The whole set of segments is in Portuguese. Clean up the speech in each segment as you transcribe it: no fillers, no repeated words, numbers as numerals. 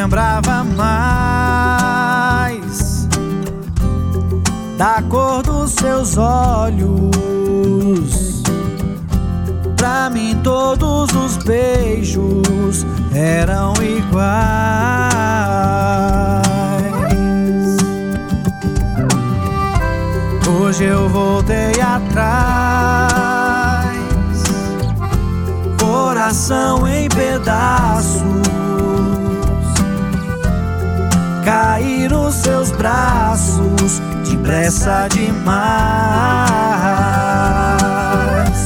lembrava mais da cor dos seus olhos. Pra mim todos os beijos eram iguais. Hoje eu voltei atrás, coração em pedaços, caí nos seus braços depressa demais.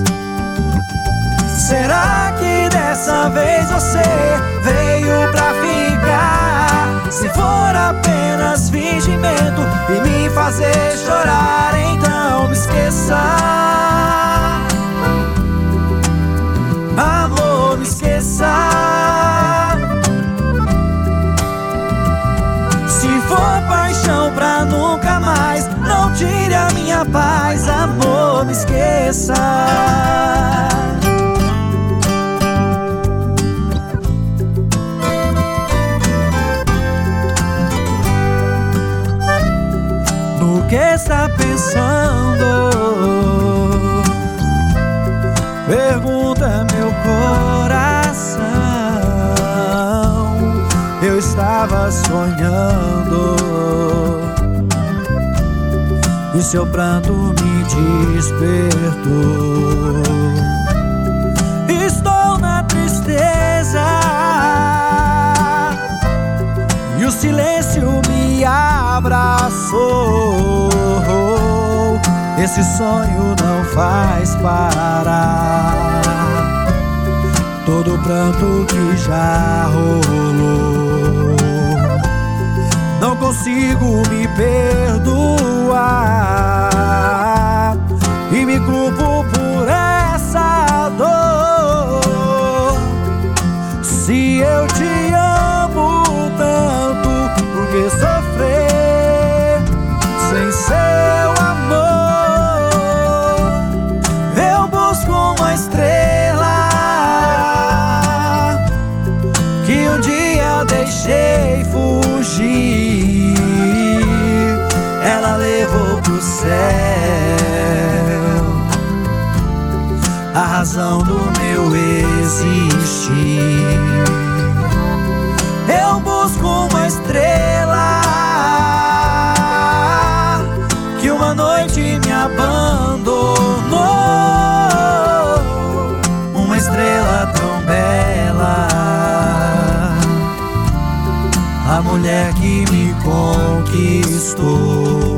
Será que dessa vez você veio pra ficar? Se for apenas fingimento e me fazer chorar, então me esqueça. Amor, me esqueça. Se for paixão pra nunca mais, não tire a minha paz. Amor, me esqueça. No que está pensando? Pergunta meu coração. Eu estava sonhando e seu pranto me despertou. Estou na tristeza e o silêncio me abraçou. Esse sonho não faz parar todo o pranto que já rolou. Não consigo me perdoar e me culpo por essa dor. Se eu te amo tanto, por que sofrer sem seu amor? Eu busco uma estrela que um dia deixei fugir. Ela levou pro céu a razão do meu existir. Eu busco uma estrela que uma noite me abandonou. Uma estrela tão bela, a mulher que me conquistou.